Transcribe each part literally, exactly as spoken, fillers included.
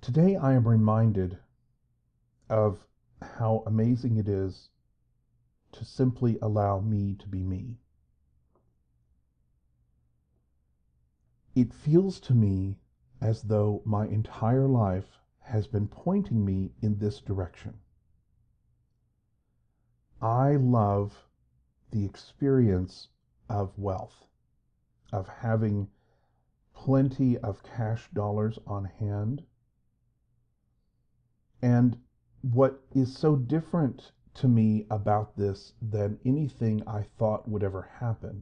Today I am reminded of how amazing it is to simply allow me to be me. It feels to me as though my entire life has been pointing me in this direction. I love the experience of wealth, of having plenty of cash dollars on hand. And what is so different to me about this than anything I thought would ever happen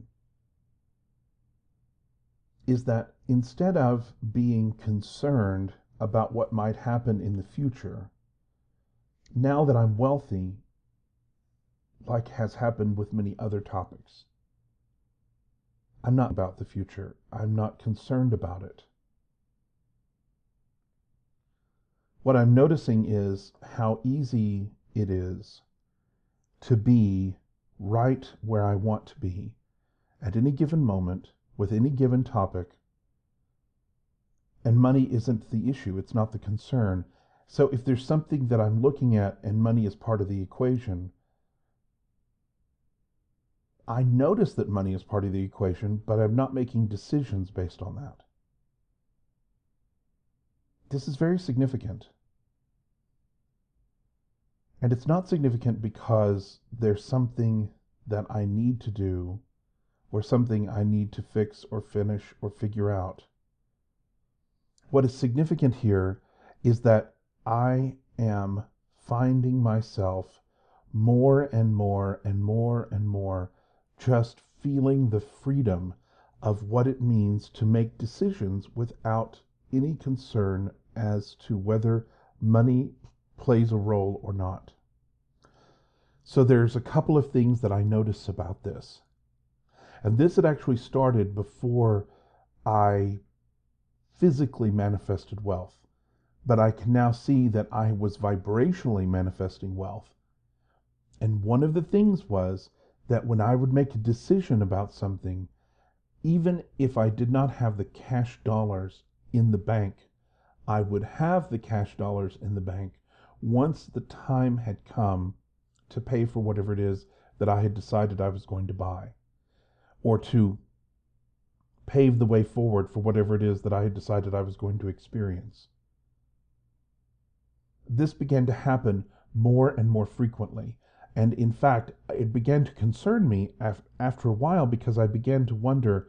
is that instead of being concerned about what might happen in the future, now that I'm wealthy, like has happened with many other topics, I'm not about the future. I'm not concerned about it. What I'm noticing is how easy it is to be right where I want to be at any given moment with any given topic. And money isn't the issue. It's not the concern. So if there's something that I'm looking at and money is part of the equation, I notice that money is part of the equation, but I'm not making decisions based on that. This is very significant. And it's not significant because there's something that I need to do or something I need to fix or finish or figure out. What is significant here is that I am finding myself more and more and more and more just feeling the freedom of what it means to make decisions without any concern as to whether money plays a role or not. So there's a couple of things that I notice about this. And this had actually started before I physically manifested wealth. But I can now see that I was vibrationally manifesting wealth. And one of the things was that when I would make a decision about something, even if I did not have the cash dollars in the bank, I would have the cash dollars in the bank once the time had come to pay for whatever it is that I had decided I was going to buy, or to pave the way forward for whatever it is that I had decided I was going to experience. This began to happen more and more frequently. And in fact, it began to concern me after a while because I began to wonder,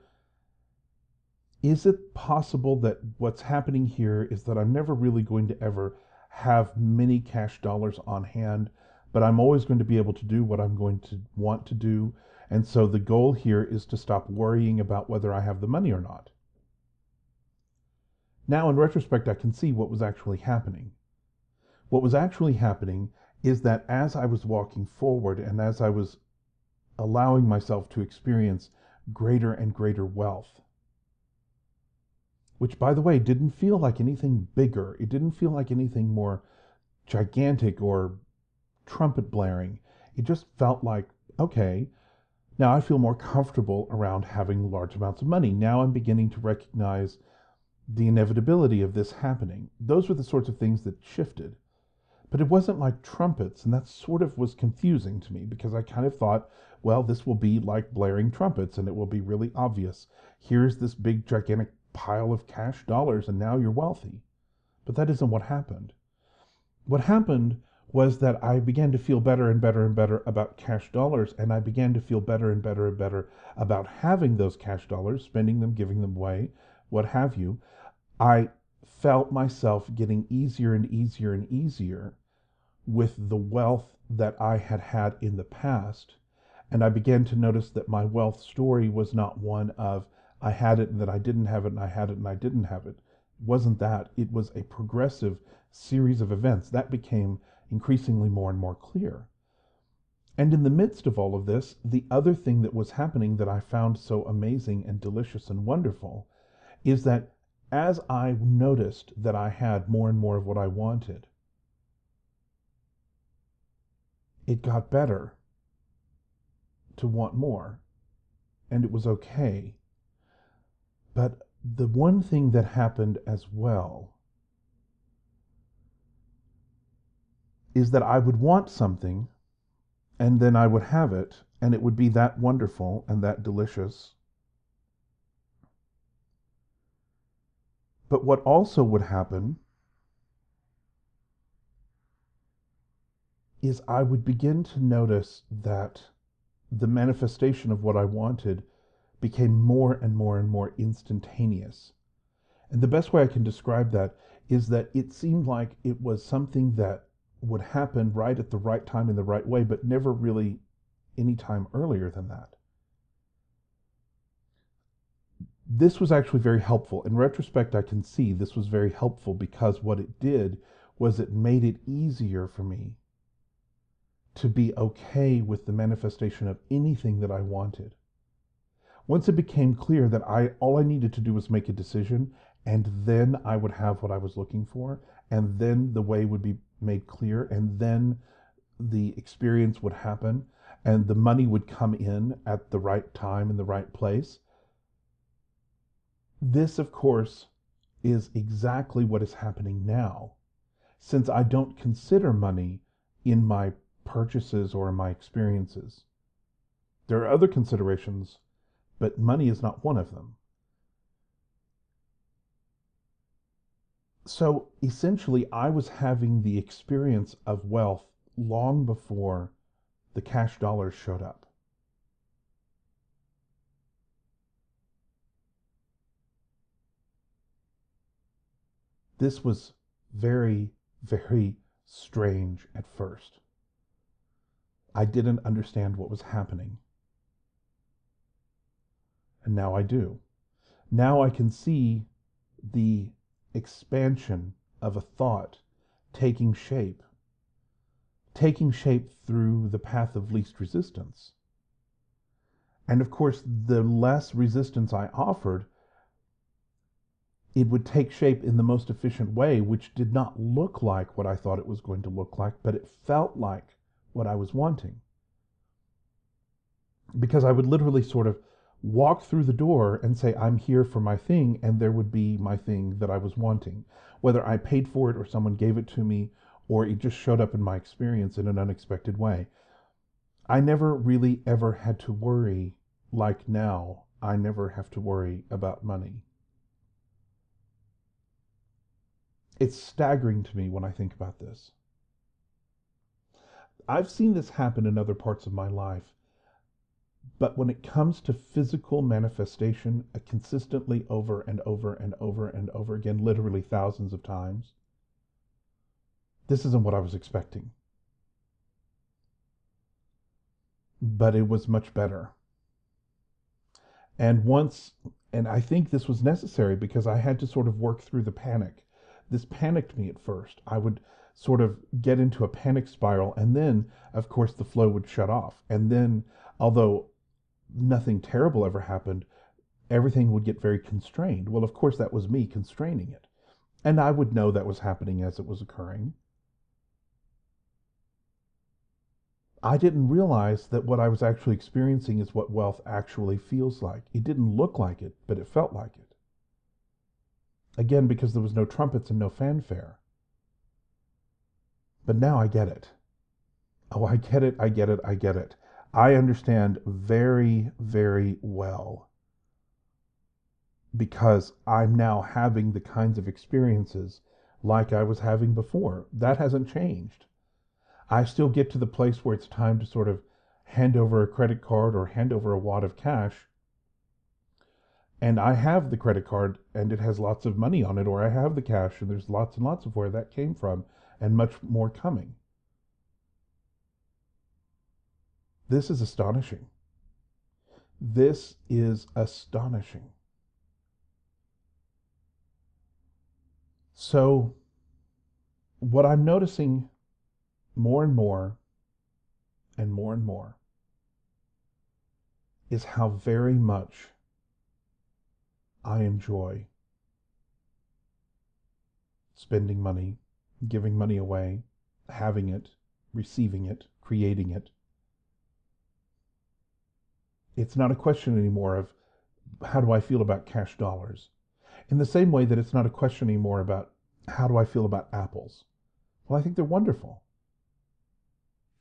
is it possible that what's happening here is that I'm never really going to ever have many cash dollars on hand, but I'm always going to be able to do what I'm going to want to do. And so the goal here is to stop worrying about whether I have the money or not. Now, in retrospect, I can see what was actually happening. What was actually happening is that as I was walking forward and as I was allowing myself to experience greater and greater wealth, which, by the way, didn't feel like anything bigger. It didn't feel like anything more gigantic or trumpet blaring. It just felt like, okay, now I feel more comfortable around having large amounts of money. Now I'm beginning to recognize the inevitability of this happening. Those were the sorts of things that shifted. But it wasn't like trumpets, and that sort of was confusing to me because I kind of thought, well, this will be like blaring trumpets and it will be really obvious. Here's this big gigantic pile of cash dollars and now you're wealthy. But that isn't what happened. What happened was that I began to feel better and better and better about cash dollars, and I began to feel better and better and better about having those cash dollars, spending them, giving them away, what have you. I felt myself getting easier and easier and easier with the wealth that I had had in the past. And I began to notice that my wealth story was not one of I had it and that I didn't have it and I had it and I didn't have it. It wasn't that. It was a progressive series of events that became increasingly more and more clear. And in the midst of all of this, the other thing that was happening that I found so amazing and delicious and wonderful is that as I noticed that I had more and more of what I wanted, it got better to want more, and it was okay. But the one thing that happened as well is that I would want something and then I would have it and it would be that wonderful and that delicious. But what also would happen is I would begin to notice that the manifestation of what I wanted became more and more and more instantaneous. And the best way I can describe that is that it seemed like it was something that would happen right at the right time in the right way, but never really any time earlier than that. This was actually very helpful. In retrospect, I can see this was very helpful because what it did was it made it easier for me to be okay with the manifestation of anything that I wanted. Once it became clear that I all I needed to do was make a decision, and then I would have what I was looking for, and then the way would be made clear, and then the experience would happen, and the money would come in at the right time in the right place. This, of course, is exactly what is happening now, since I don't consider money in my purchases or in my experiences. There are other considerations, but money is not one of them. So essentially, I was having the experience of wealth long before the cash dollars showed up. This was very, very strange at first. I didn't understand what was happening. And now I do. Now I can see the expansion of a thought taking shape, taking shape through the path of least resistance. And of course, the less resistance I offered, it would take shape in the most efficient way, which did not look like what I thought it was going to look like, but it felt like what I was wanting. Because I would literally sort of walk through the door and say, I'm here for my thing, and there would be my thing that I was wanting. Whether I paid for it or someone gave it to me, or it just showed up in my experience in an unexpected way. I never really ever had to worry like now. I never have to worry about money. It's staggering to me when I think about this. I've seen this happen in other parts of my life, but when it comes to physical manifestation, uh, consistently over and over and over and over again, literally thousands of times, this isn't what I was expecting. But it was much better. And once, and I think this was necessary because I had to sort of work through the panic. This panicked me at first. I would sort of get into a panic spiral, and then, of course, the flow would shut off. And then, although nothing terrible ever happened, everything would get very constrained. Well, of course, that was me constraining it. And I would know that was happening as it was occurring. I didn't realize that what I was actually experiencing is what wealth actually feels like. It didn't look like it, but it felt like it. Again, because there was no trumpets and no fanfare. But now I get it. Oh, I get it, I get it, I get it. I understand very, very well. Because I'm now having the kinds of experiences like I was having before. That hasn't changed. I still get to the place where it's time to sort of hand over a credit card or hand over a wad of cash. And I have the credit card and it has lots of money on it, or I have the cash and there's lots and lots of where that came from and much more coming. This is astonishing. This is astonishing. So, what I'm noticing more and more and more and more is how very much I enjoy spending money, giving money away, having it, receiving it, creating it. It's not a question anymore of how do I feel about cash dollars. In the same way that it's not a question anymore about how do I feel about apples. Well, I think they're wonderful.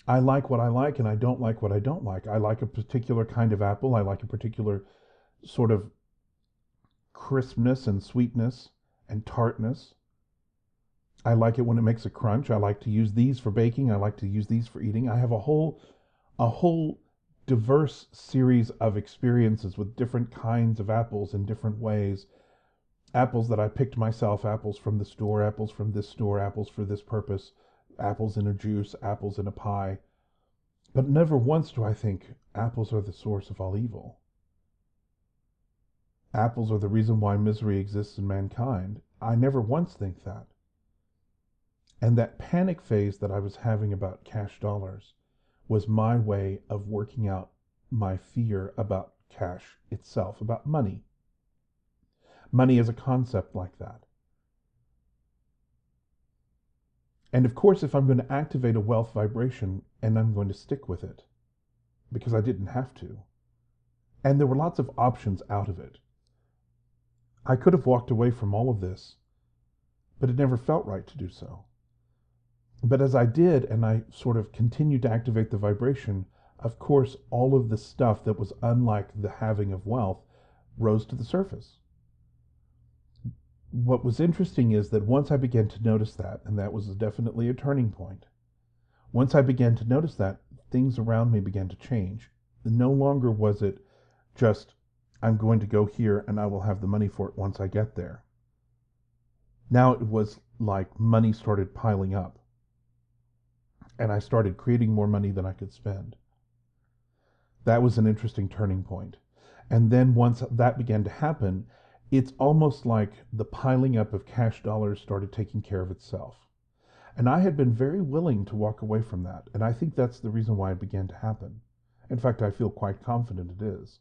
I like what I like and I don't like what I don't like. I like a particular kind of apple. I like a particular sort of crispness and sweetness and tartness. I like it when it makes a crunch. I like to use these for baking. I like to use these for eating. I have a whole a whole diverse series of experiences with different kinds of apples in different ways. Apples that I picked myself, apples from the store, apples from this store, apples for this purpose, apples in a juice, apples in a pie. But never once do I think apples are the source of all evil. Apples are the reason why misery exists in mankind. I never once think that. And that panic phase that I was having about cash dollars was my way of working out my fear about cash itself, about money. Money as a concept like that. And of course, if I'm going to activate a wealth vibration, and I'm going to stick with it, because I didn't have to. And there were lots of options out of it. I could have walked away from all of this, but it never felt right to do so. But as I did, and I sort of continued to activate the vibration, of course, all of the stuff that was unlike the having of wealth rose to the surface. What was interesting is that once I began to notice that, and that was definitely a turning point, once I began to notice that, things around me began to change. No longer was it just, I'm going to go here and I will have the money for it once I get there. Now it was like money started piling up. And I started creating more money than I could spend. That was an interesting turning point. And then once that began to happen, it's almost like the piling up of cash dollars started taking care of itself. And I had been very willing to walk away from that. And I think that's the reason why it began to happen. In fact, I feel quite confident it is.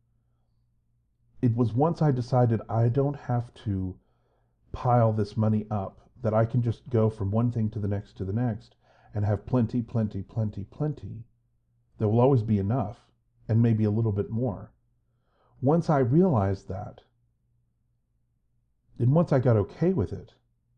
It was once I decided I don't have to pile this money up, that I can just go from one thing to the next to the next and have plenty, plenty, plenty, plenty. There will always be enough, and maybe a little bit more. Once I realized that, and once I got okay with it,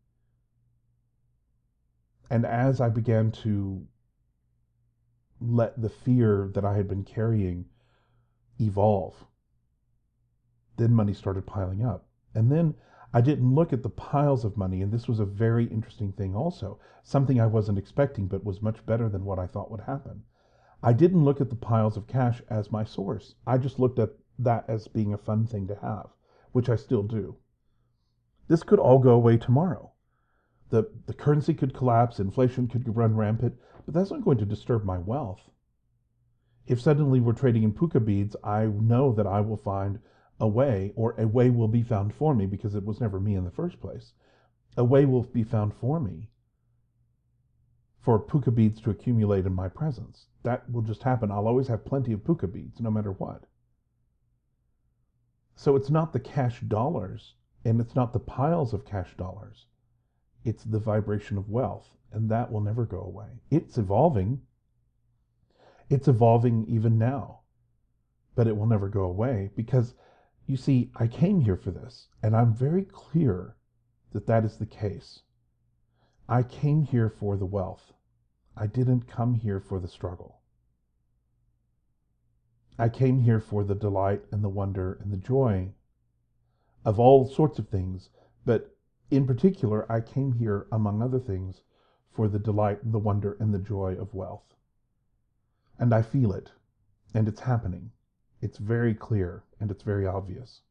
and as I began to let the fear that I had been carrying evolve, then money started piling up. And then I didn't look at the piles of money, and this was a very interesting thing also, something I wasn't expecting but was much better than what I thought would happen. I didn't look at the piles of cash as my source. I just looked at that as being a fun thing to have, which I still do. This could all go away tomorrow. The, the currency could collapse, inflation could run rampant, but that's not going to disturb my wealth. If suddenly we're trading in puka beads, I know that I will find a way, or a way will be found for me, because it was never me in the first place. A way will be found for me for puka beads to accumulate in my presence. That will just happen. I'll always have plenty of puka beads, no matter what. So it's not the cash dollars, and it's not the piles of cash dollars. It's the vibration of wealth, and that will never go away. It's evolving. It's evolving even now, but it will never go away, because you see, I came here for this, and I'm very clear that that is the case. I came here for the wealth. I didn't come here for the struggle. I came here for the delight and the wonder and the joy of all sorts of things, but in particular, I came here, among other things, for the delight, the wonder, and the joy of wealth. And I feel it, and it's happening. It's very clear, and it's very obvious.